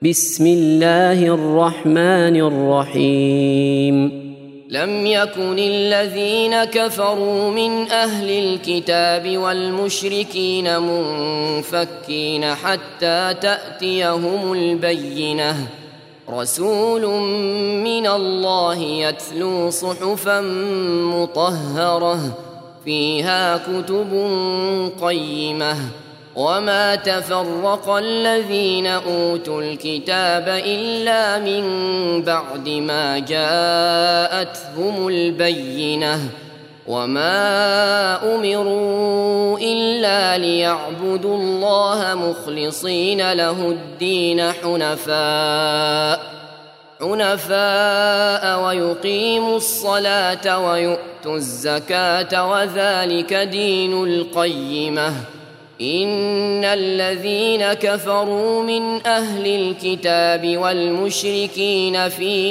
بسم الله الرحمن الرحيم. لم يكن الذين كفروا من أهل الكتاب والمشركين منفكين حتى تأتيهم البينة، رسول من الله يتلو صحفا مطهرة فيها كتب قيمة، وما تفرق الذين أوتوا الكتاب إلا من بعد ما جاءتهم البينة، وما أمروا إلا ليعبدوا الله مخلصين له الدين حنفاء ويقيموا الصلاة ويؤتوا الزكاة وذلك دين القيمة. إن الذين كفروا من أهل الكتاب والمشركين في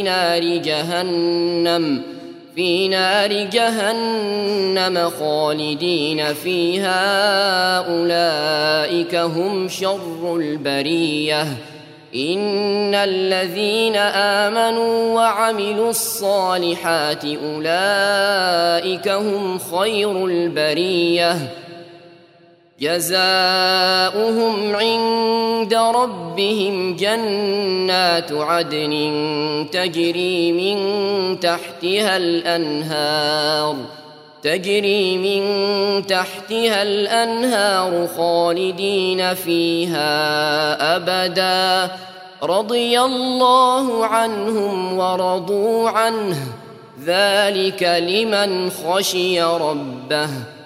نار جهنم خالدين فيها أولئك هم شر البرية. إن الذين آمنوا وعملوا الصالحات أولئك هم خير البرية، جزاؤهم عند ربهم جنات عدن تجري من تحتها الأنهار خالدين فيها أبدا، رضي الله عنهم ورضوا عنه، ذلك لمن خشي ربه.